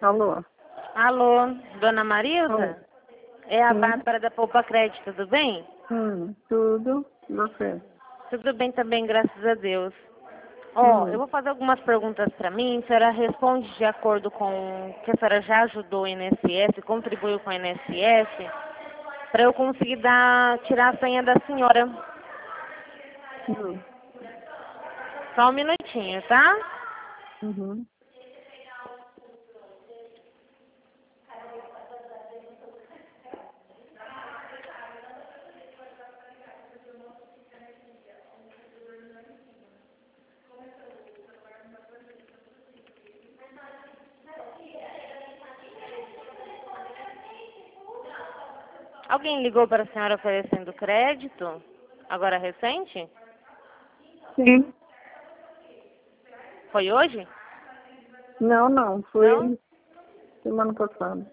Alô? Alô, dona Marilza? Oi. É a Sim. Bárbara da Poupa Crédito, tudo bem? Tudo. Você? Tudo bem também, graças a Deus. Eu vou fazer algumas perguntas para mim, a senhora responde de acordo com que a senhora já ajudou o INSS, contribuiu com o INSS, para eu conseguir tirar a senha da senhora. Hum. Só um minutinho, tá? Uhum. Alguém ligou para a senhora oferecendo crédito? Agora recente? Sim. Foi hoje? Não. Não? Foi semana passada.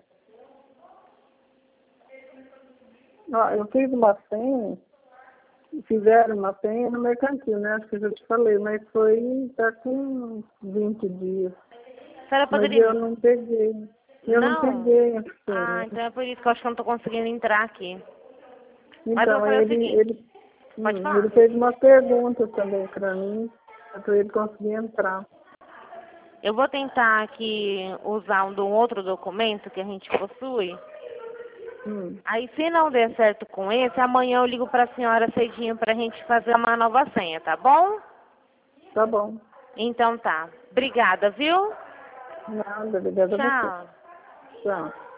Eu fiz uma senha, fizeram uma senha no mercantil, né? Acho que eu já te falei, mas tá com 20 dias. A senhora Mas poderia... eu não peguei. Eu não Não? peguei a Ah, senha. então é por isso que eu acho que eu não tô conseguindo entrar aqui. Mas eu vou Então, fazer o seguinte. Pode ele falar? fez uma pergunta também para mim, para ele conseguir entrar. Eu vou tentar aqui usar um outro documento que a gente possui. Hum. Aí, se não der certo com esse, amanhã eu ligo para a senhora cedinho para a gente fazer uma nova senha, tá bom? Tá bom. Então tá. Obrigada, viu? Nada, obrigada a você. Tchau. Tchau.